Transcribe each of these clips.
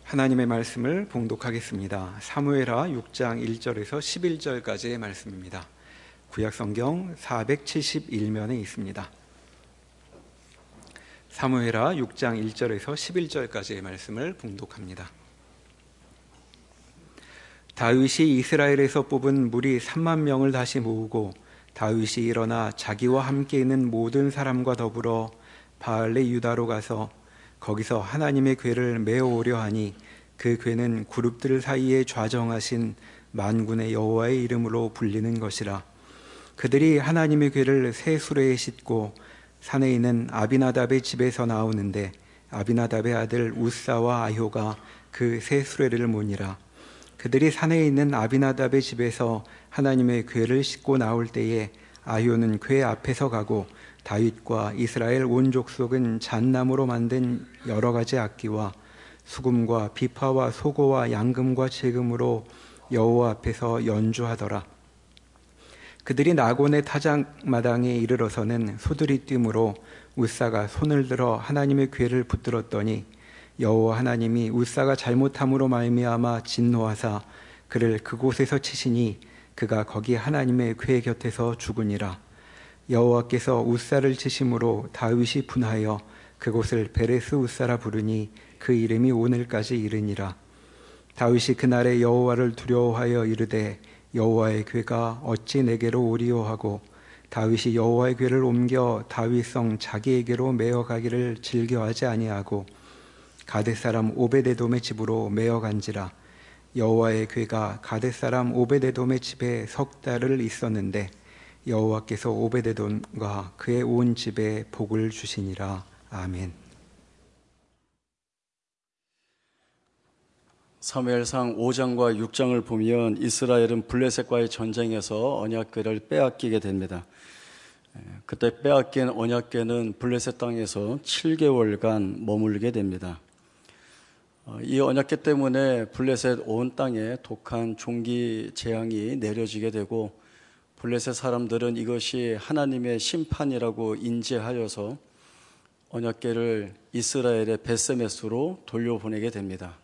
하나님의 말씀을 봉독하겠습니다. 사무엘하 6장 1절에서 11절까지의 말씀입니다. 구약성경 471면에 있습니다. 사무엘하 6장 1절에서 11절까지의 말씀을 봉독합니다. 다윗이 이스라엘에서 뽑은 무리 3만 명을 다시 모으고 다윗이 일어나 자기와 함께 있는 모든 사람과 더불어 바알레 유다로 가서 거기서 하나님의 궤를 메어오려 하니 그 궤는 그룹들 사이에 좌정하신 만군의 여호와의 이름으로 불리는 것이라. 그들이 하나님의 궤를 새 수레에 싣고 산에 있는 아비나답의 집에서 나오는데 아비나답의 아들 우사와 아효가 그 새 수레를 모니라. 그들이 산에 있는 아비나답의 집에서 하나님의 궤를 싣고 나올 때에 아효는 궤 앞에서 가고 다윗과 이스라엘 온 족속은 잣나무로 만든 여러 가지 악기와 수금과 비파와 소고와 양금과 제금으로 여호와 앞에서 연주하더라. 그들이 나곤의 타작마당에 이르러서는 소들이 뛰므로 우사가 손을 들어 하나님의 궤를 붙들었더니 여호와 하나님이 우사가 잘못함으로 말미암아 진노하사 그를 그곳에서 치시니 그가 거기 하나님의 궤 곁에서 죽으니라. 여호와께서 우사를 치심으로 다윗이 분하여 그곳을 베레스 우사라 부르니 그 이름이 오늘까지 이르니라. 다윗이 그날에 여호와를 두려워하여 이르되 여호와의 궤가 어찌 내게로 오리오 하고 다윗이 여호와의 궤를 옮겨 다윗성 자기에게로 메어가기를 즐겨하지 아니하고 가뎃 사람 오베데돔의 집으로 메어간지라. 여호와의 궤가 가뎃 사람 오베데돔의 집에 석 달을 있었는데 여호와께서 오베데돔과 그의 온 집에 복을 주시니라. 아멘. 사무엘상 5장과 6장을 보면 이스라엘은 블레셋과의 전쟁에서 언약궤를 빼앗기게 됩니다. 그때 빼앗긴 언약궤는 블레셋 땅에서 7개월간 머물게 됩니다. 이 언약궤 때문에 블레셋 온 땅에 독한 종기 재앙이 내려지게 되고 블레셋 사람들은 이것이 하나님의 심판이라고 인지하여서 언약궤를 이스라엘의 벳세메스로 돌려보내게 됩니다.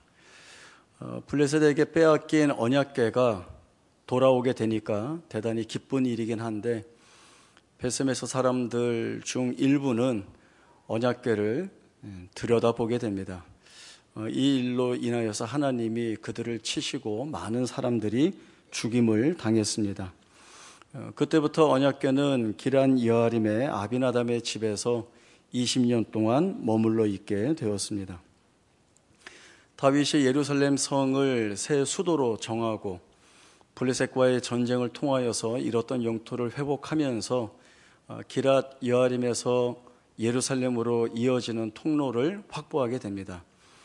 블레셋에게 빼앗긴 언약궤가 돌아오게 되니까 대단히 기쁜 일이긴 한데 벳세메스 사람들 중 일부는 언약궤를 들여다보게 됩니다. 이 일로 인하여서 하나님이 그들을 치시고 많은 사람들이 죽임을 당했습니다. 그때부터 언약궤는 기란 여아림의 아비나담의 집에서 20년 동안 머물러 있게 되었습니다. 다윗이 예루살렘 성을 새 수도로 정하고 블레셋과의 전쟁을 통하여서 잃었던 영토를 회복하면서 기랏 여아림에서 예루살렘으로 이어지는 통로를 확보하게 됩니다.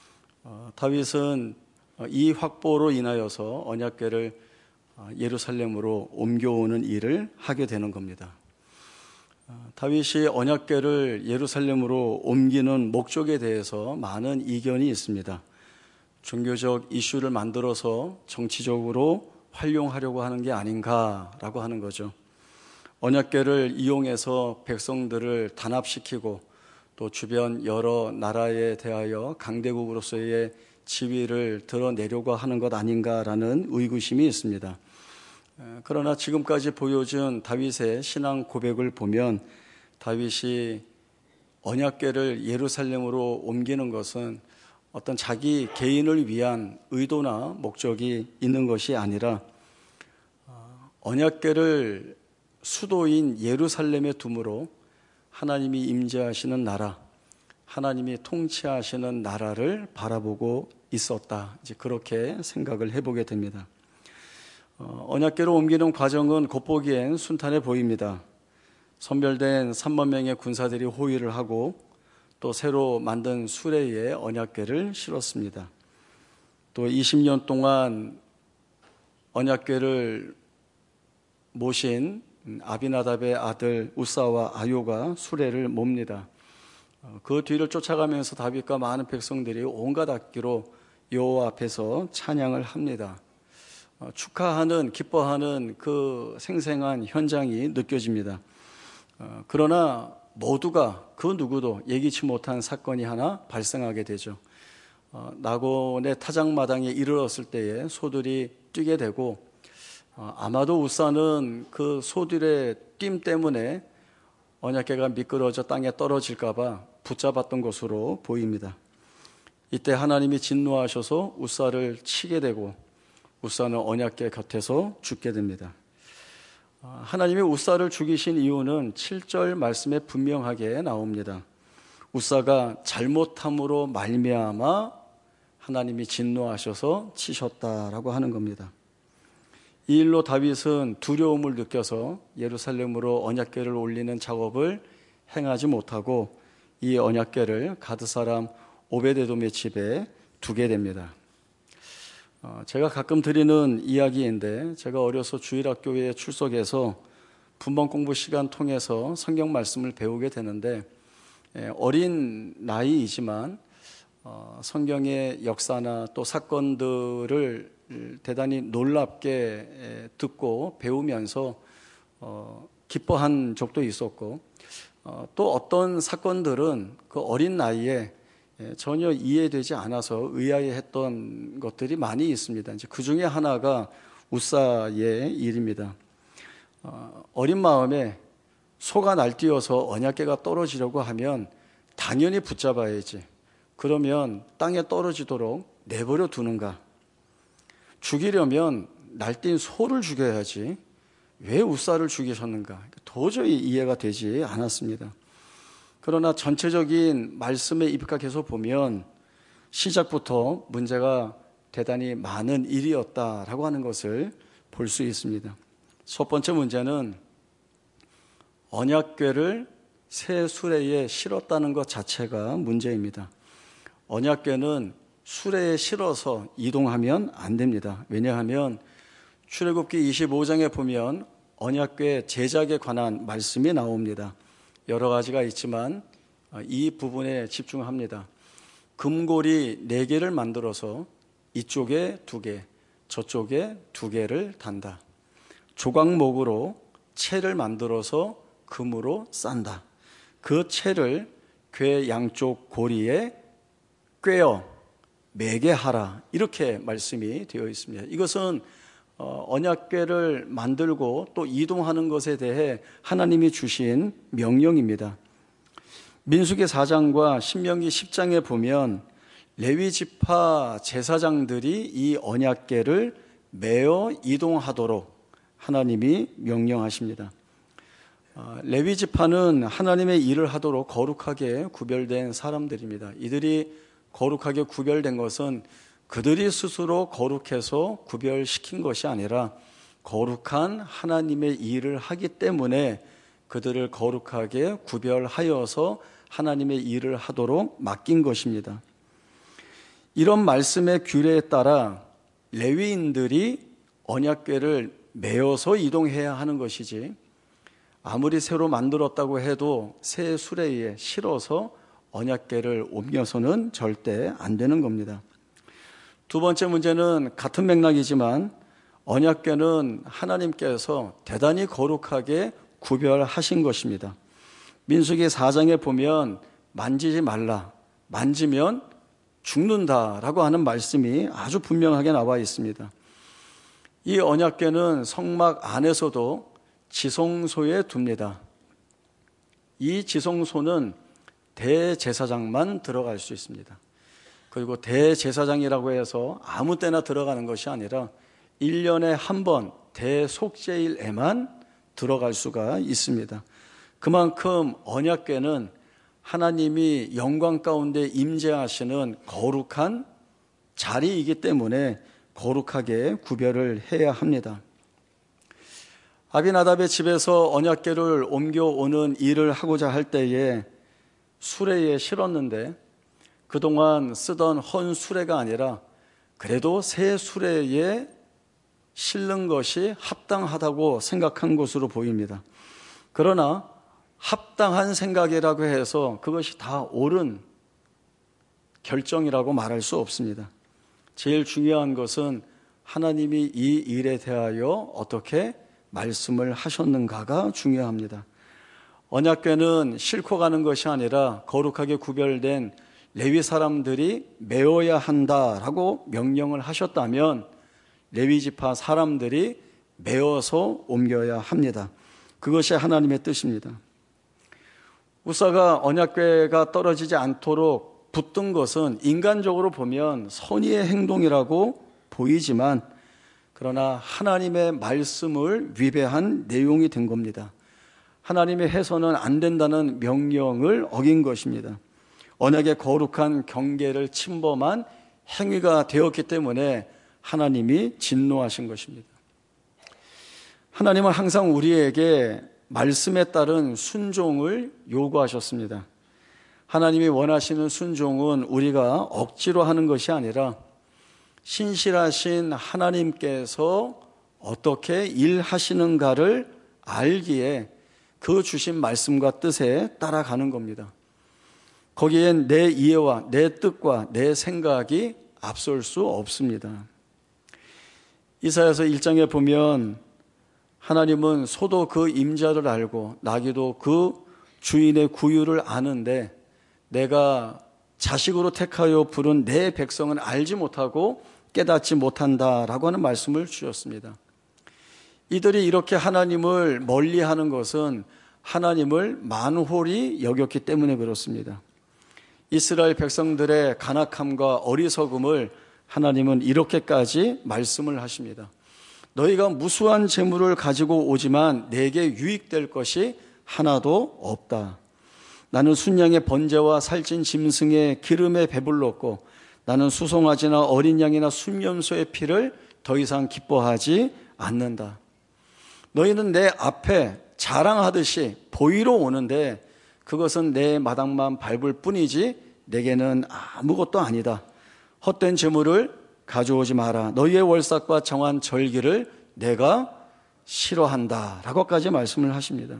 다윗은 이 확보로 인하여서 언약궤를 예루살렘으로 옮겨오는 일을 하게 되는 겁니다. 다윗이 언약궤를 예루살렘으로 옮기는 목적에 대해서 많은 이견이 있습니다. 종교적 이슈를 만들어서 정치적으로 활용하려고 하는 게 아닌가라고 하는 거죠. 언약궤를 이용해서 백성들을 단합시키고 또 주변 여러 나라에 대하여 강대국으로서의 지위를 드러내려고 하는 것 아닌가라는 의구심이 있습니다. 그러나 지금까지 보여준 다윗의 신앙 고백을 보면 다윗이 언약궤를 예루살렘으로 옮기는 것은 어떤 자기 개인을 위한 의도나 목적이 있는 것이 아니라 언약궤를 수도인 예루살렘에 둠으로 하나님이 임재하시는 나라, 하나님이 통치하시는 나라를 바라보고 있었다. 이제 그렇게 생각을 해보게 됩니다. 언약궤로 옮기는 과정은 겉보기엔 순탄해 보입니다. 선별된 3만 명의 군사들이 호위를 하고 또 새로 만든 수레에 언약궤를 실었습니다. 또 20년 동안 언약궤를 모신 아비나답의 아들 우사와 아효가 수레를 몹니다. 그 뒤를 쫓아가면서 다윗과 많은 백성들이 온갖 악기로 여호와 앞에서 찬양을 합니다. 축하하는, 기뻐하는 그 생생한 현장이 느껴집니다. 그러나 모두가 그 누구도 예기치 못한 사건이 하나 발생하게 되죠. 나곤의 타작마당에 이르렀을 때에 소들이 뛰게 되고 아마도 우사는 그 소들의 뜀 때문에 언약궤가 미끄러져 땅에 떨어질까 봐 붙잡았던 것으로 보입니다. 이때 하나님이 진노하셔서 우사를 치게 되고 우사는 언약궤 곁에서 죽게 됩니다. 하나님이 우사를 죽이신 이유는 7절 말씀에 분명하게 나옵니다. 우사가 잘못함으로 말미암아 하나님이 진노하셔서 치셨다라고 하는 겁니다. 이 일로 다윗은 두려움을 느껴서 예루살렘으로 언약궤를 올리는 작업을 행하지 못하고 이 언약궤를 가드 사람 오베데돔의 집에 두게 됩니다. 제가 가끔 드리는 이야기인데, 제가 어려서 주일학교에 출석해서 분번 공부 시간 통해서 성경 말씀을 배우게 되는데, 어린 나이이지만 성경의 역사나 또 사건들을 대단히 놀랍게 듣고 배우면서 기뻐한 적도 있었고, 또 어떤 사건들은 그 어린 나이에 전혀 이해되지 않아서 의아해했던 것들이 많이 있습니다. 이제 그 중에 하나가 우사의 일입니다. 어린 마음에 소가 날뛰어서 언약궤가 떨어지려고 하면 당연히 붙잡아야지. 그러면 땅에 떨어지도록 내버려 두는가? 죽이려면 날뛴 소를 죽여야지. 왜 우사를 죽이셨는가? 도저히 이해가 되지 않았습니다. 그러나 전체적인 말씀에 입각해서 보면 시작부터 문제가 대단히 많은 일이었다라고 하는 것을 볼 수 있습니다. 첫 번째 문제는 언약궤를 새 수레에 실었다는 것 자체가 문제입니다. 언약궤는 수레에 실어서 이동하면 안 됩니다. 왜냐하면 출애굽기 25장에 보면 언약궤 제작에 관한 말씀이 나옵니다. 여러 가지가 있지만 이 부분에 집중합니다. 금고리 4개를 만들어서 이쪽에 2개, 저쪽에 2개를 단다. 조각목으로 채를 만들어서 금으로 싼다. 그 채를 궤 양쪽 고리에 꿰어 매게 하라. 이렇게 말씀이 되어 있습니다. 이것은 언약궤를 만들고 또 이동하는 것에 대해 하나님이 주신 명령입니다. 민수기 4장과 신명기 10장에 보면 레위 지파 제사장들이 이 언약궤를 메어 이동하도록 하나님이 명령하십니다. 레위 지파는 하나님의 일을 하도록 거룩하게 구별된 사람들입니다. 이들이 거룩하게 구별된 것은 그들이 스스로 거룩해서 구별시킨 것이 아니라 거룩한 하나님의 일을 하기 때문에 그들을 거룩하게 구별하여서 하나님의 일을 하도록 맡긴 것입니다. 이런 말씀의 규례에 따라 레위인들이 언약궤를 메어서 이동해야 하는 것이지, 아무리 새로 만들었다고 해도 새 수레에 실어서 언약궤를 옮겨서는 절대 안 되는 겁니다. 두 번째 문제는 같은 맥락이지만 언약궤는 하나님께서 대단히 거룩하게 구별하신 것입니다. 민수기 4장에 보면 만지지 말라, 만지면 죽는다라고 하는 말씀이 아주 분명하게 나와 있습니다. 이 언약궤는 성막 안에서도 지성소에 둡니다. 이 지성소는 대제사장만 들어갈 수 있습니다. 그리고 대제사장이라고 해서 아무 때나 들어가는 것이 아니라 1년에 한 번 대속죄일에만 들어갈 수가 있습니다. 그만큼 언약궤는 하나님이 영광 가운데 임재하시는 거룩한 자리이기 때문에 거룩하게 구별을 해야 합니다. 아비나답의 집에서 언약궤를 옮겨오는 일을 하고자 할 때에 수레에 실었는데 그동안 쓰던 헌 수레가 아니라 그래도 새 수레에 실는 것이 합당하다고 생각한 것으로 보입니다. 그러나 합당한 생각이라고 해서 그것이 다 옳은 결정이라고 말할 수 없습니다. 제일 중요한 것은 하나님이 이 일에 대하여 어떻게 말씀을 하셨는가가 중요합니다. 언약궤는 싣고 가는 것이 아니라 거룩하게 구별된 레위 사람들이 메어야 한다라고 명령을 하셨다면 레위 지파 사람들이 메어서 옮겨야 합니다. 그것이 하나님의 뜻입니다. 우사가 언약궤가 떨어지지 않도록 붙든 것은 인간적으로 보면 선의의 행동이라고 보이지만 그러나 하나님의 말씀을 위배한 내용이 된 겁니다. 하나님이 해서는 안 된다는 명령을 어긴 것입니다. 언약의 거룩한 경계를 침범한 행위가 되었기 때문에 하나님이 진노하신 것입니다. 하나님은 항상 우리에게 말씀에 따른 순종을 요구하셨습니다. 하나님이 원하시는 순종은 우리가 억지로 하는 것이 아니라 신실하신 하나님께서 어떻게 일하시는가를 알기에 그 주신 말씀과 뜻에 따라가는 겁니다. 거기엔 내 이해와 내 뜻과 내 생각이 앞설 수 없습니다. 이사야서 1장에 보면 하나님은 소도 그 임자를 알고 나귀도 그 주인의 구유를 아는데 내가 자식으로 택하여 부른 내 백성은 알지 못하고 깨닫지 못한다라고 하는 말씀을 주셨습니다. 이들이 이렇게 하나님을 멀리하는 것은 하나님을 만홀히 여겼기 때문에 그렇습니다. 이스라엘 백성들의 간악함과 어리석음을 하나님은 이렇게까지 말씀을 하십니다. 너희가 무수한 재물을 가지고 오지만 내게 유익될 것이 하나도 없다. 나는 순양의 번제와 살찐 짐승의 기름에 배불렀고 나는 수송아지나 어린 양이나 순염소의 피를 더 이상 기뻐하지 않는다. 너희는 내 앞에 자랑하듯이 보이러 오는데 그것은 내 마당만 밟을 뿐이지 내게는 아무것도 아니다. 헛된 재물을 가져오지 마라. 너희의 월삭과 정한 절기를 내가 싫어한다 라고까지 말씀을 하십니다.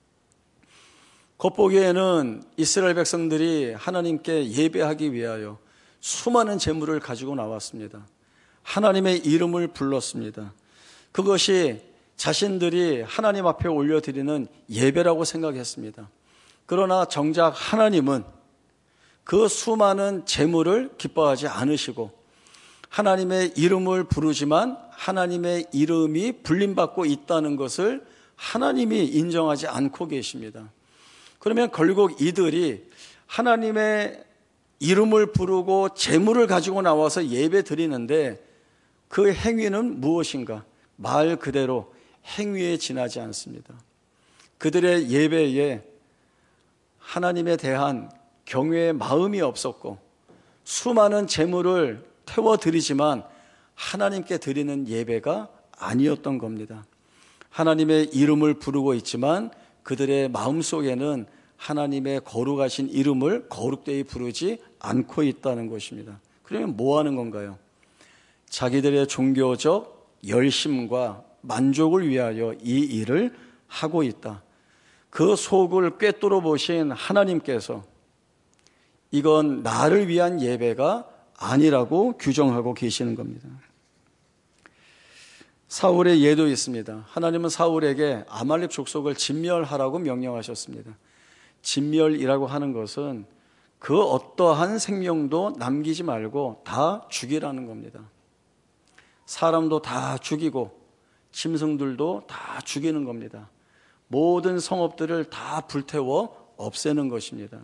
겉보기에는 이스라엘 백성들이 하나님께 예배하기 위하여 수많은 재물을 가지고 나왔습니다. 하나님의 이름을 불렀습니다. 그것이 자신들이 하나님 앞에 올려드리는 예배라고 생각했습니다. 그러나 정작 하나님은 그 수많은 재물을 기뻐하지 않으시고 하나님의 이름을 부르지만 하나님의 이름이 불림받고 있다는 것을 하나님이 인정하지 않고 계십니다. 그러면 결국 이들이 하나님의 이름을 부르고 재물을 가지고 나와서 예배 드리는데 그 행위는 무엇인가? 말 그대로 행위에 지나지 않습니다. 그들의 예배에 하나님에 대한 경외의 마음이 없었고 수많은 재물을 태워드리지만 하나님께 드리는 예배가 아니었던 겁니다. 하나님의 이름을 부르고 있지만 그들의 마음속에는 하나님의 거룩하신 이름을 거룩되이 부르지 않고 있다는 것입니다. 그러면 뭐 하는 건가요? 자기들의 종교적 열심과 만족을 위하여 이 일을 하고 있다. 그 속을 꿰뚫어 보신 하나님께서 이건 나를 위한 예배가 아니라고 규정하고 계시는 겁니다. 사울의 예도 있습니다. 하나님은 사울에게 아말렉 족속을 진멸하라고 명령하셨습니다. 진멸이라고 하는 것은 그 어떠한 생명도 남기지 말고 다 죽이라는 겁니다. 사람도 다 죽이고 짐승들도 다 죽이는 겁니다. 모든 성읍들을 다 불태워 없애는 것입니다.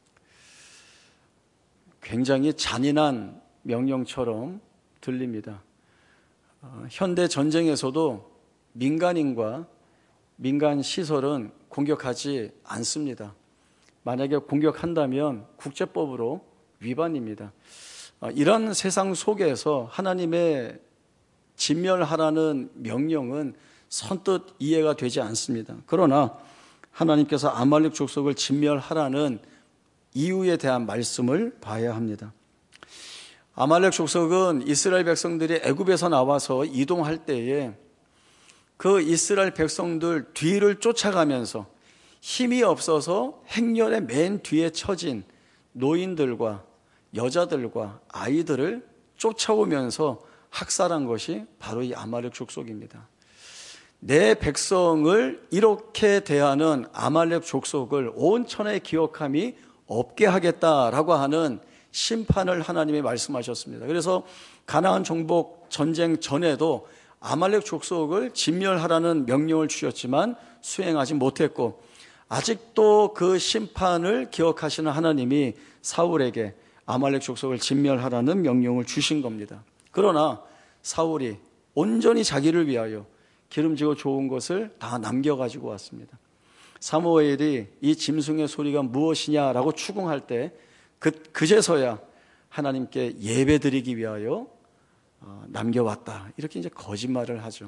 굉장히 잔인한 명령처럼 들립니다. 현대 전쟁에서도 민간인과 민간 시설은 공격하지 않습니다. 만약에 공격한다면 국제법으로 위반입니다. 이런 세상 속에서 하나님의 진멸하라는 명령은 선뜻 이해가 되지 않습니다. 그러나 하나님께서 아말렉 족속을 진멸하라는 이유에 대한 말씀을 봐야 합니다. 아말렉 족속은 이스라엘 백성들이 애굽에서 나와서 이동할 때에 그 이스라엘 백성들 뒤를 쫓아가면서 힘이 없어서 행렬의 맨 뒤에 처진 노인들과 여자들과 아이들을 쫓아오면서 학살한 것이 바로 이 아말렉 족속입니다. 내 백성을 이렇게 대하는 아말렉 족속을 온 천하에 기억함이 없게 하겠다라고 하는 심판을 하나님이 말씀하셨습니다. 그래서 가나안 정복 전쟁 전에도 아말렉 족속을 진멸하라는 명령을 주셨지만 수행하지 못했고, 아직도 그 심판을 기억하시는 하나님이 사울에게 아말렉 족속을 진멸하라는 명령을 주신 겁니다. 그러나 사울이 온전히 자기를 위하여 기름지고 좋은 것을 다 남겨가지고 왔습니다. 사무엘이 이 짐승의 소리가 무엇이냐라고 추궁할 때 그제서야 하나님께 예배드리기 위하여 남겨왔다, 이렇게 이제 거짓말을 하죠.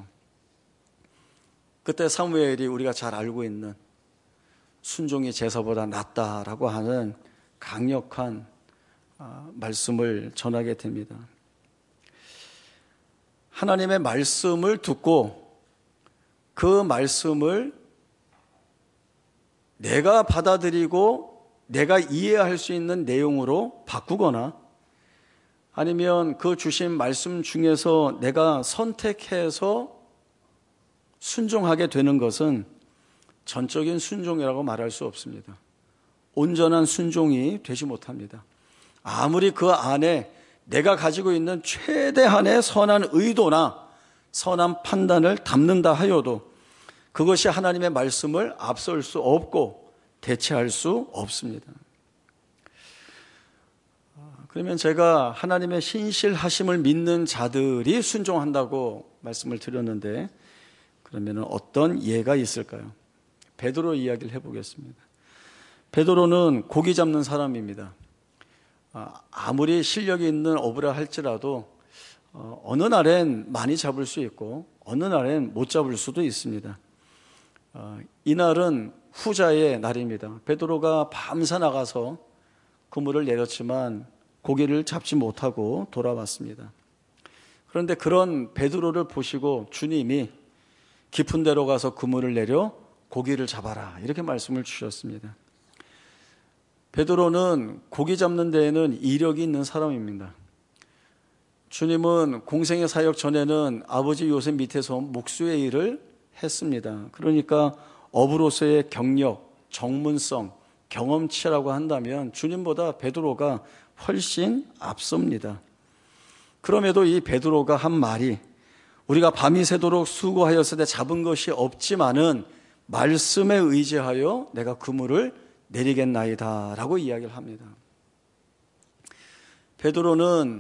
그때 사무엘이 우리가 잘 알고 있는 순종이 제사보다 낫다라고 하는 강력한 말씀을 전하게 됩니다. 하나님의 말씀을 듣고 그 말씀을 내가 받아들이고 내가 이해할 수 있는 내용으로 바꾸거나, 아니면 그 주신 말씀 중에서 내가 선택해서 순종하게 되는 것은 전적인 순종이라고 말할 수 없습니다. 온전한 순종이 되지 못합니다. 아무리 그 안에 내가 가지고 있는 최대한의 선한 의도나 선한 판단을 담는다 하여도 그것이 하나님의 말씀을 앞설 수 없고 대체할 수 없습니다. 그러면 제가 하나님의 신실하심을 믿는 자들이 순종한다고 말씀을 드렸는데, 그러면 어떤 예가 있을까요? 베드로 이야기를 해보겠습니다. 베드로는 고기 잡는 사람입니다. 아무리 실력이 있는 어부라 할지라도 어느 날엔 많이 잡을 수 있고 어느 날엔 못 잡을 수도 있습니다. 이날은 후자의 날입니다. 베드로가 밤새 나가서 그물을 내렸지만 고기를 잡지 못하고 돌아왔습니다. 그런데 그런 베드로를 보시고 주님이 깊은 데로 가서 그물을 내려 고기를 잡아라, 이렇게 말씀을 주셨습니다. 베드로는 고기 잡는 데에는 이력이 있는 사람입니다. 주님은 공생의 사역 전에는 아버지 요셉 밑에서 목수의 일을 했습니다. 그러니까 어부로서의 경력, 전문성, 경험치라고 한다면 주님보다 베드로가 훨씬 앞섭니다. 그럼에도 이 베드로가 한 말이, 우리가 밤이 새도록 수고하였을 때 잡은 것이 없지만은 말씀에 의지하여 내가 그물을 내리겠나이다 라고 이야기를 합니다. 베드로는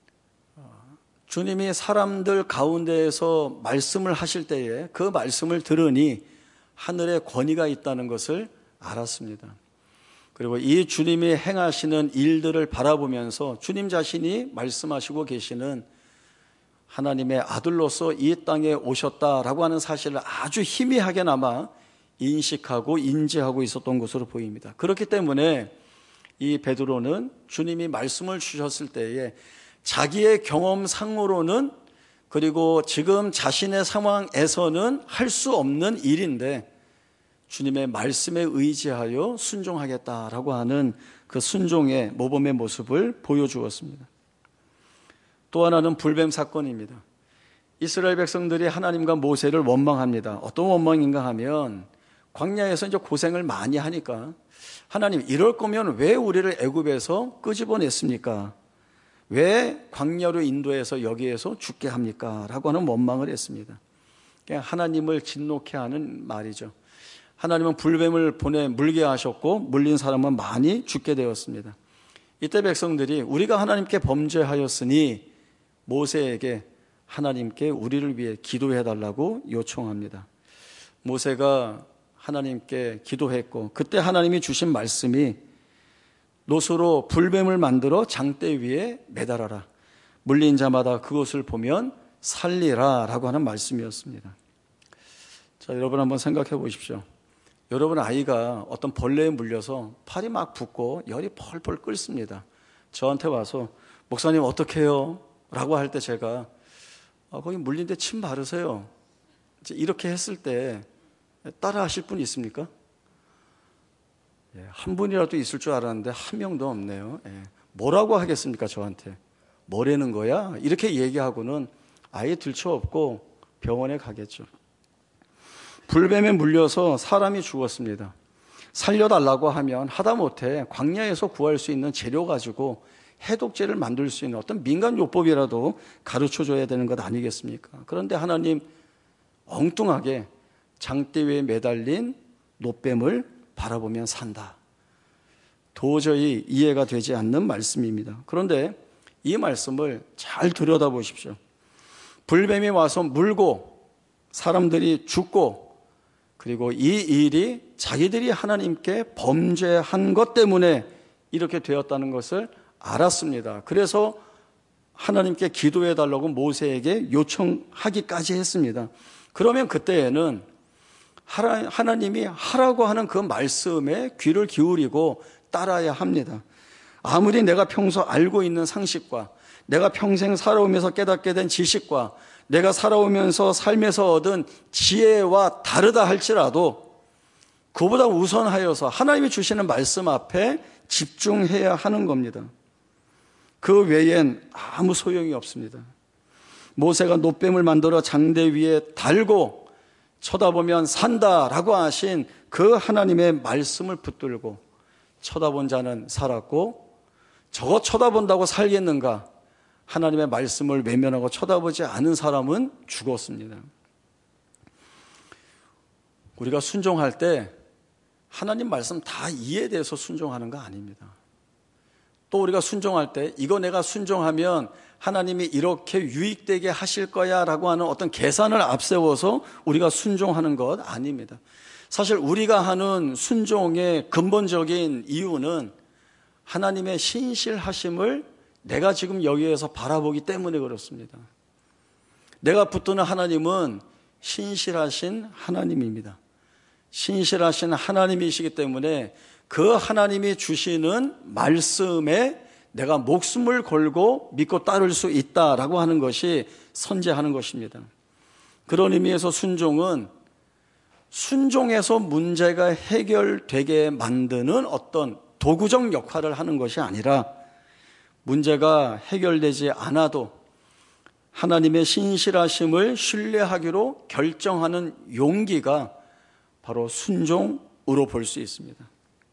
주님이 사람들 가운데에서 말씀을 하실 때에 그 말씀을 들으니 하늘에 권위가 있다는 것을 알았습니다. 그리고 이 주님이 행하시는 일들을 바라보면서 주님 자신이 말씀하시고 계시는 하나님의 아들로서 이 땅에 오셨다라고 하는 사실을 아주 희미하게나마 인식하고 인지하고 있었던 것으로 보입니다. 그렇기 때문에 이 베드로는 주님이 말씀을 주셨을 때에 자기의 경험상으로는, 그리고 지금 자신의 상황에서는 할 수 없는 일인데 주님의 말씀에 의지하여 순종하겠다라고 하는 그 순종의 모범의 모습을 보여주었습니다. 또 하나는 불뱀 사건입니다. 이스라엘 백성들이 하나님과 모세를 원망합니다. 어떤 원망인가 하면, 광야에서 이제 고생을 많이 하니까 하나님, 이럴 거면 왜 우리를 애굽에서 끄집어냈습니까? 왜 광야로 인도해서 여기에서 죽게 합니까? 라고 하는 원망을 했습니다. 그냥 하나님을 진노케 하는 말이죠. 하나님은 불뱀을 보내 물게 하셨고 물린 사람은 많이 죽게 되었습니다. 이때 백성들이 우리가 하나님께 범죄하였으니 모세에게 하나님께 우리를 위해 기도해달라고 요청합니다. 모세가 하나님께 기도했고, 그때 하나님이 주신 말씀이 노수로 불뱀을 만들어 장대 위에 매달아라, 물린 자마다 그것을 보면 살리라 라고 하는 말씀이었습니다. 자, 여러분 한번 생각해 보십시오. 여러분 아이가 어떤 벌레에 물려서 팔이 막 붓고 열이 펄펄 끓습니다. 저한테 와서 목사님 어떡해요? 라고 할 때 제가 거기 물린 데 침 바르세요, 이렇게 했을 때 따라 하실 분이 있습니까? 한 분이라도 있을 줄 알았는데 한 명도 없네요. 뭐라고 하겠습니까? 저한테 뭐라는 거야? 이렇게 얘기하고는 아예 들쳐업고 병원에 가겠죠. 불뱀에 물려서 사람이 죽었습니다. 살려달라고 하면 하다못해 광야에서 구할 수 있는 재료 가지고 해독제를 만들 수 있는 어떤 민간요법이라도 가르쳐줘야 되는 것 아니겠습니까? 그런데 하나님 엉뚱하게 장대 위에 매달린 노뱀을 바라보면 산다. 도저히 이해가 되지 않는 말씀입니다. 그런데 이 말씀을 잘 들여다보십시오. 불뱀이 와서 물고 사람들이 죽고, 그리고 이 일이 자기들이 하나님께 범죄한 것 때문에 이렇게 되었다는 것을 알았습니다. 그래서 하나님께 기도해 달라고 모세에게 요청하기까지 했습니다. 그러면 그때에는 하나님이 하라고 하는 그 말씀에 귀를 기울이고 따라야 합니다. 아무리 내가 평소 알고 있는 상식과 내가 평생 살아오면서 깨닫게 된 지식과 내가 살아오면서 삶에서 얻은 지혜와 다르다 할지라도 그보다 우선하여서 하나님이 주시는 말씀 앞에 집중해야 하는 겁니다. 그 외엔 아무 소용이 없습니다. 모세가 노뱀을 만들어 장대 위에 달고 쳐다보면 산다라고 하신 그 하나님의 말씀을 붙들고 쳐다본 자는 살았고, 저거 쳐다본다고 살겠는가? 하나님의 말씀을 외면하고 쳐다보지 않은 사람은 죽었습니다. 우리가 순종할 때 하나님 말씀 다 이해돼서 순종하는 거 아닙니다. 또 우리가 순종할 때 이거 내가 순종하면 하나님이 이렇게 유익되게 하실 거야 라고 하는 어떤 계산을 앞세워서 우리가 순종하는 것 아닙니다. 사실 우리가 하는 순종의 근본적인 이유는 하나님의 신실하심을 내가 지금 여기에서 바라보기 때문에 그렇습니다. 내가 붙드는 하나님은 신실하신 하나님입니다. 신실하신 하나님이시기 때문에 그 하나님이 주시는 말씀에 내가 목숨을 걸고 믿고 따를 수 있다라고 하는 것이 선제하는 것입니다. 그런 의미에서 순종은 순종해서 문제가 해결되게 만드는 어떤 도구적 역할을 하는 것이 아니라, 문제가 해결되지 않아도 하나님의 신실하심을 신뢰하기로 결정하는 용기가 바로 순종으로 볼 수 있습니다.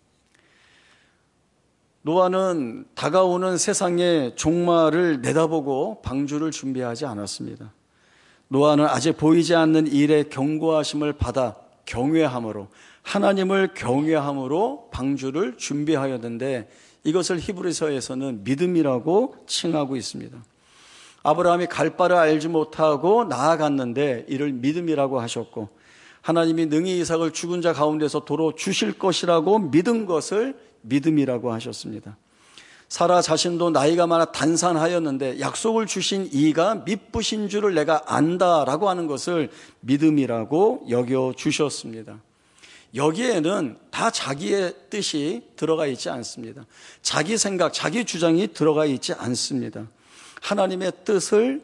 노아는 다가오는 세상의 종말을 내다보고 방주를 준비하지 않았습니다. 노아는 아직 보이지 않는 일의 경고하심을 받아 경외함으로, 하나님을 경외함으로 방주를 준비하였는데, 이것을 히브리서에서는 믿음이라고 칭하고 있습니다. 아브라함이 갈 바를 알지 못하고 나아갔는데 이를 믿음이라고 하셨고, 하나님이 능히 이삭을 죽은 자 가운데서 도로 주실 것이라고 믿은 것을 믿음이라고 하셨습니다. 사라 자신도 나이가 많아 단산하였는데 약속을 주신 이가 미쁘신 줄을 내가 안다라고 하는 것을 믿음이라고 여겨 주셨습니다. 여기에는 다 자기의 뜻이 들어가 있지 않습니다. 자기 생각, 자기 주장이 들어가 있지 않습니다. 하나님의 뜻을,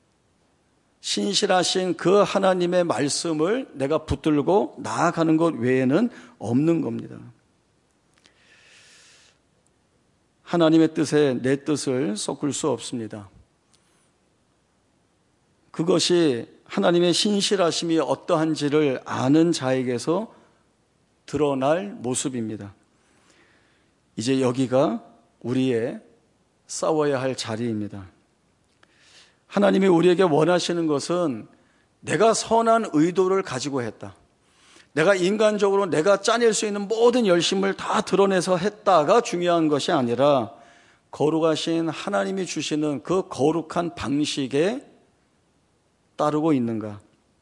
신실하신 그 하나님의 말씀을 내가 붙들고 나아가는 것 외에는 없는 겁니다. 하나님의 뜻에 내 뜻을 섞을 수 없습니다. 그것이 하나님의 신실하심이 어떠한지를 아는 자에게서 드러날 모습입니다. 이제 여기가 우리의 싸워야 할 자리입니다. 하나님이 우리에게 원하시는 것은 내가 선한 의도를 가지고 했다, 내가 인간적으로 내가 짜낼 수 있는 모든 열심을 다 드러내서 했다가 중요한 것이 아니라, 거룩하신 하나님이 주시는 그 거룩한 방식에 따르고 있는가,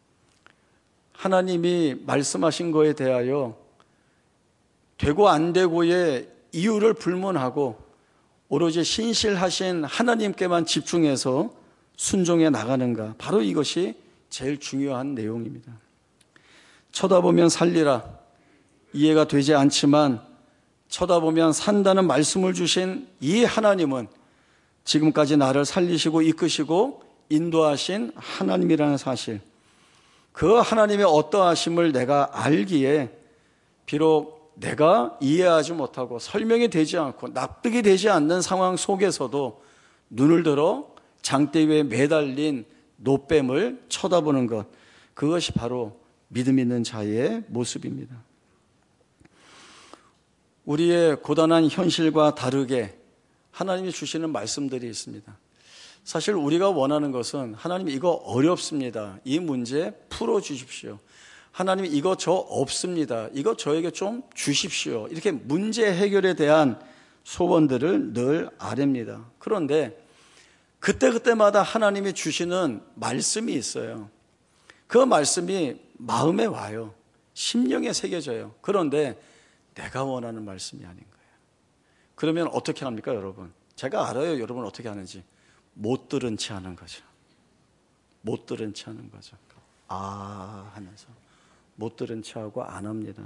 하나님이 말씀하신 거에 대하여 되고 안 되고의 이유를 불문하고 오로지 신실하신 하나님께만 집중해서 순종해 나가는가, 바로 이것이 제일 중요한 내용입니다. 쳐다보면 살리라, 이해가 되지 않지만 쳐다보면 산다는 말씀을 주신 이 하나님은 지금까지 나를 살리시고 이끄시고 인도하신 하나님이라는 사실, 그 하나님의 어떠하심을 내가 알기에 비록 내가 이해하지 못하고 설명이 되지 않고 납득이 되지 않는 상황 속에서도 눈을 들어 장대 위에 매달린 노뱀을 쳐다보는 것, 그것이 바로 믿음 있는 자의 모습입니다. 우리의 고단한 현실과 다르게 하나님이 주시는 말씀들이 있습니다. 사실 우리가 원하는 것은 하나님 이거 어렵습니다. 이 문제 풀어주십시오. 하나님 이거 저 없습니다. 이거 저에게 좀 주십시오. 이렇게 문제 해결에 대한 소원들을 늘 아뢰입니다. 그런데 그때그때마다 하나님이 주시는 말씀이 있어요. 그 말씀이 마음에 와요. 심령에 새겨져요. 그런데 내가 원하는 말씀이 아닌 거예요. 그러면 어떻게 합니까, 여러분? 제가 알아요, 여러분 어떻게 하는지. 못 들은 채 하는 거죠. 못 들은 채 하는 거죠. 아 하면서 못 들은 채 하고 안 합니다.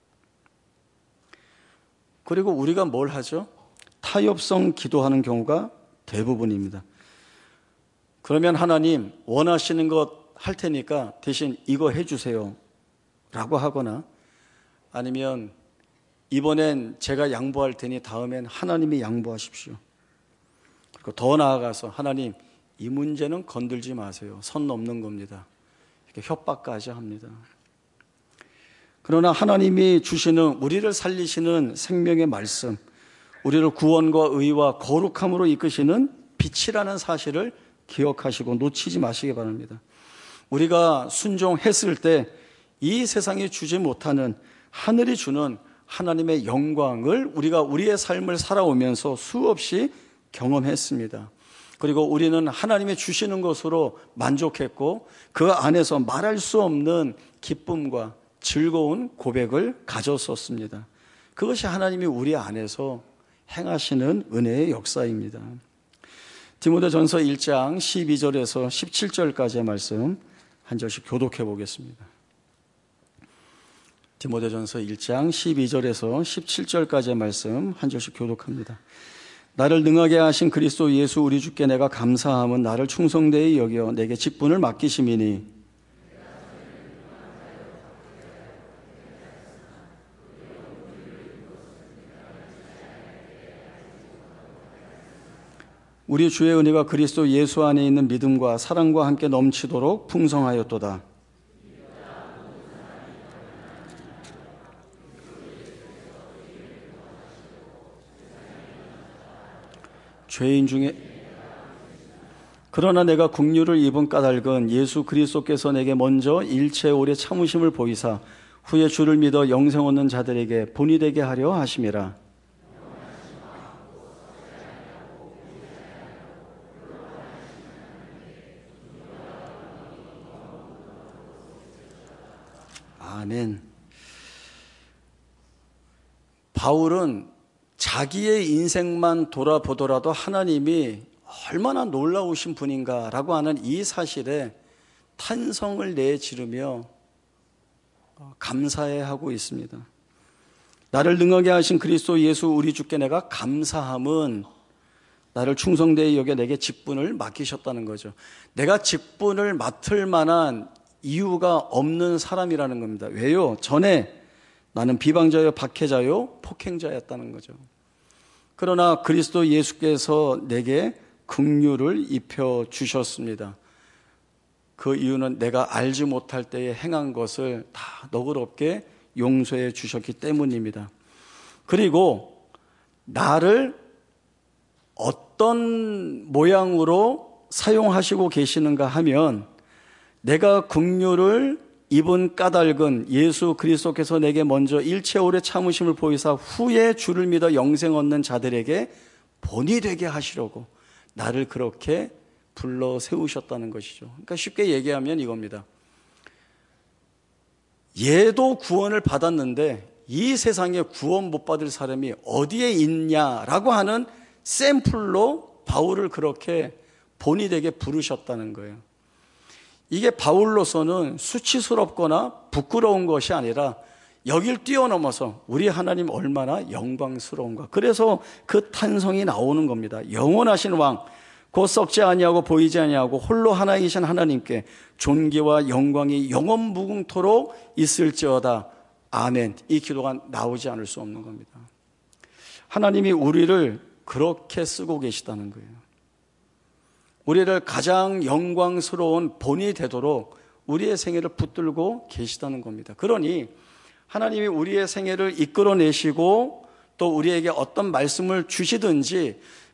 그리고 우리가 뭘 하죠? 타협성 기도하는 경우가 대부분입니다. 그러면 하나님 원하시는 것 할 테니까 대신 이거 해주세요 라고 하거나, 아니면 이번엔 제가 양보할 테니 다음엔 하나님이 양보하십시오. 그리고 더 나아가서 하나님 이 문제는 건들지 마세요. 선 넘는 겁니다. 이렇게 협박까지 합니다. 그러나 하나님이 주시는 우리를 살리시는 생명의 말씀, 우리를 구원과 의와 거룩함으로 이끄시는 빛이라는 사실을 기억하시고 놓치지 마시기 바랍니다. 우리가 순종했을 때 이 세상이 주지 못하는 하늘이 주는 하나님의 영광을 우리가 우리의 삶을 살아오면서 수없이 경험했습니다. 그리고 우리는 하나님이 주시는 것으로 만족했고 그 안에서 말할 수 없는 기쁨과 즐거운 고백을 가졌었습니다. 그것이 하나님이 우리 안에서 행하시는 은혜의 역사입니다. 디모데전서 1장 12절에서 17절까지의 말씀 한 절씩 교독해 보겠습니다. 디모데전서 1장 12절에서 17절까지의 말씀 한 절씩 교독합니다. 나를 능하게 하신 그리스도 예수 우리 주께 내가 감사함은 나를 충성되이 여겨 내게 직분을 맡기심이니 우리 주의 은혜가 그리스도 예수 안에 있는 믿음과 사랑과 함께 넘치도록 풍성하였도다. 죄인 중에 그러나 내가 긍휼을 입은 까닭은 예수 그리스도께서 내게 먼저 일체 오래 참으심을 보이사 후에 주를 믿어 영생 얻는 자들에게 본이 되게 하려 하심이라. 아멘. 바울은 자기의 인생만 돌아보더라도 하나님이 얼마나 놀라우신 분인가라고 하는 이 사실에 탄성을 내지르며 감사해하고 있습니다. 나를 능하게 하신 그리스도 예수 우리 주께 내가 감사함은 나를 충성되이 여겨 내게 직분을 맡기셨다는 거죠. 내가 직분을 맡을 만한 이유가 없는 사람이라는 겁니다. 왜요? 전에 나는 비방자요, 박해자요, 폭행자였다는 거죠. 그러나 그리스도 예수께서 내게 긍휼을 입혀 주셨습니다. 그 이유는 내가 알지 못할 때에 행한 것을 다 너그럽게 용서해 주셨기 때문입니다. 그리고 나를 어떤 모양으로 사용하시고 계시는가 하면, 내가 긍휼을 입은 까닭은 예수 그리스도께서 내게 먼저 일체 오래 참으심을 보이사 후에 주를 믿어 영생 얻는 자들에게 본이 되게 하시려고 나를 그렇게 불러 세우셨다는 것이죠. 그러니까 쉽게 얘기하면 이겁니다. 얘도 구원을 받았는데 이 세상에 구원 못 받을 사람이 어디에 있냐라고 하는 샘플로 바울을 그렇게 본이 되게 부르셨다는 거예요. 이게 바울로서는 수치스럽거나 부끄러운 것이 아니라 여길 뛰어넘어서 우리 하나님 얼마나 영광스러운가. 그래서 그 탄성이 나오는 겁니다. 영원하신 왕, 곧 썩지 아니하고 보이지 아니하고 홀로 하나이신 하나님께 존귀와 영광이 영원 무궁토록 있을지어다. 아멘. 이 기도가 나오지 않을 수 없는 겁니다. 하나님이 우리를 그렇게 쓰고 계시다는 거예요. 우리를 가장 영광스러운 본이 되도록 우리의 생애를 붙들고 계시다는 겁니다. 그러니 하나님이 우리의 생애를 이끌어내시고 또 우리에게 어떤 말씀을 주시든지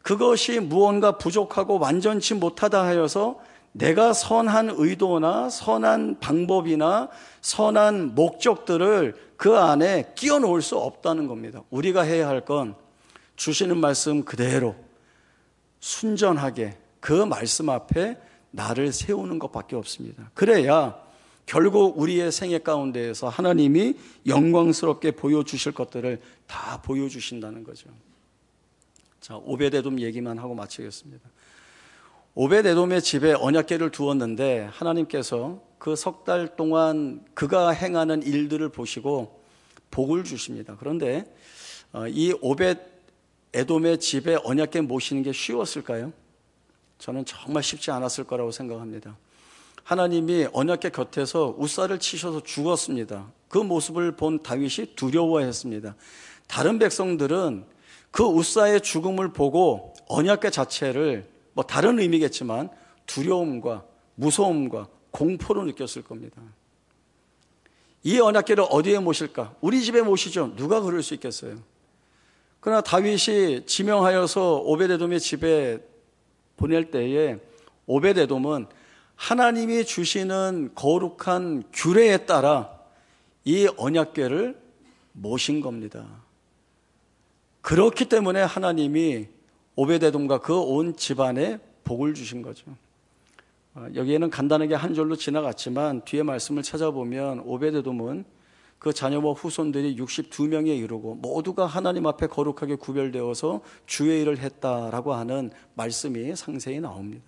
그것이 무언가 부족하고 완전치 못하다 하여서 내가 선한 의도나 선한 방법이나 선한 목적들을 그 안에 끼워 넣을 수 없다는 겁니다. 우리가 해야 할 건 주시는 말씀 그대로 순전하게 그 말씀 앞에 나를 세우는 것밖에 없습니다. 그래야 결국 우리의 생애 가운데에서 하나님이 영광스럽게 보여주실 것들을 다 보여주신다는 거죠. 자, 오벳에돔 얘기만 하고 마치겠습니다. 오벳에돔의 집에 언약궤를 두었는데 하나님께서 그 석 달 동안 그가 행하는 일들을 보시고 복을 주십니다. 그런데 이 오벳에돔의 집에 언약궤 모시는 게 쉬웠을까요? 저는 정말 쉽지 않았을 거라고 생각합니다. 하나님이 언약궤 곁에서 우사를 치셔서 죽었습니다. 그 모습을 본 다윗이 두려워했습니다. 다른 백성들은 그 우사의 죽음을 보고 언약궤 자체를 다른 의미겠지만 두려움과 무서움과 공포로 느꼈을 겁니다. 이 언약궤를 어디에 모실까? 우리 집에 모시죠. 누가 그럴 수 있겠어요? 그러나 다윗이 지명하여서 오벳에돔의 집에 보낼 때에 오벳에돔은 하나님이 주시는 거룩한 규례에 따라 이 언약궤를 모신 겁니다. 그렇기 때문에 하나님이 오벳에돔과 그 온 집안에 복을 주신 거죠. 여기에는 간단하게 한 절로 지나갔지만 뒤에 말씀을 찾아보면 오벳에돔은 그 자녀와 후손들이 62명에 이르고 모두가 하나님 앞에 거룩하게 구별되어서 주의 일을 했다라고 하는 말씀이 상세히 나옵니다.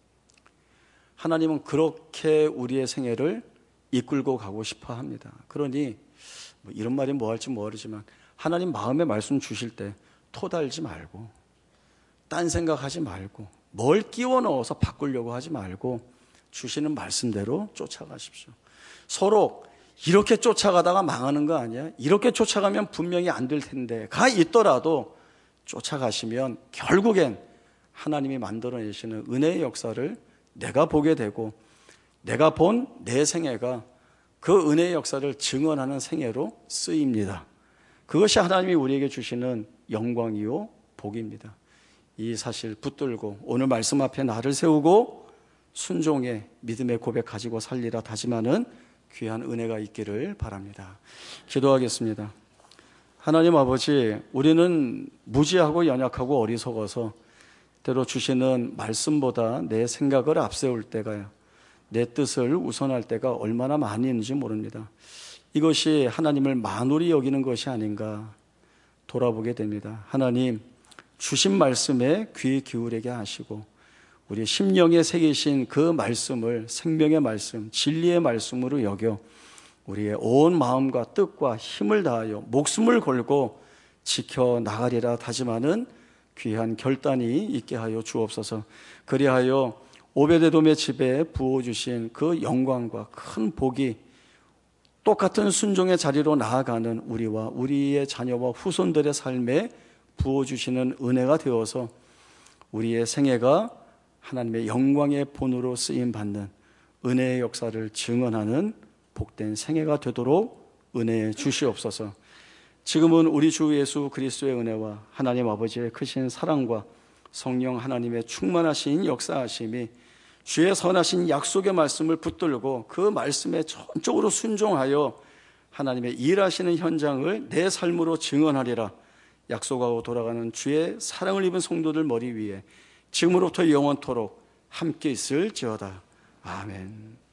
하나님은 그렇게 우리의 생애를 이끌고 가고 싶어 합니다. 그러니 이런 말이 뭐 할지 모르지만 하나님 마음에 말씀 주실 때 토달지 말고 딴 생각하지 말고 뭘 끼워 넣어서 바꾸려고 하지 말고 주시는 말씀대로 쫓아가십시오. 서로 이렇게 쫓아가다가 망하는 거 아니야? 이렇게 쫓아가면 분명히 안 될 텐데 가 있더라도 쫓아가시면 결국엔 하나님이 만들어내시는 은혜의 역사를 내가 보게 되고 내가 본 내 생애가 그 은혜의 역사를 증언하는 생애로 쓰입니다. 그것이 하나님이 우리에게 주시는 영광이요 복입니다. 이 사실 붙들고 오늘 말씀 앞에 나를 세우고 순종의 믿음의 고백 가지고 살리라 다짐하는 귀한 은혜가 있기를 바랍니다. 기도하겠습니다. 하나님 아버지, 우리는 무지하고 연약하고 어리석어서 때로 주시는 말씀보다 내 생각을 앞세울 때가, 내 뜻을 우선할 때가 얼마나 많이 있는지 모릅니다. 이것이 하나님을 만홀히 여기는 것이 아닌가 돌아보게 됩니다. 하나님, 주신 말씀에 귀 기울이게 하시고 우리 심령에 새기신 그 말씀을 생명의 말씀, 진리의 말씀으로 여겨 우리의 온 마음과 뜻과 힘을 다하여 목숨을 걸고 지켜나가리라 다짐하는 귀한 결단이 있게 하여 주옵소서. 그리하여 오벳에돔의 집에 부어주신 그 영광과 큰 복이 똑같은 순종의 자리로 나아가는 우리와 우리의 자녀와 후손들의 삶에 부어주시는 은혜가 되어서 우리의 생애가 하나님의 영광의 본으로 쓰임받는 은혜의 역사를 증언하는 복된 생애가 되도록 은혜해 주시옵소서. 지금은 우리 주 예수 그리스도의 은혜와 하나님 아버지의 크신 사랑과 성령 하나님의 충만하신 역사하심이 주의 선하신 약속의 말씀을 붙들고 그 말씀에 전적으로 순종하여 하나님의 일하시는 현장을 내 삶으로 증언하리라 약속하고 돌아가는 주의 사랑을 입은 성도들 머리 위에 지금으로부터 영원토록 함께 있을지어다. 아멘.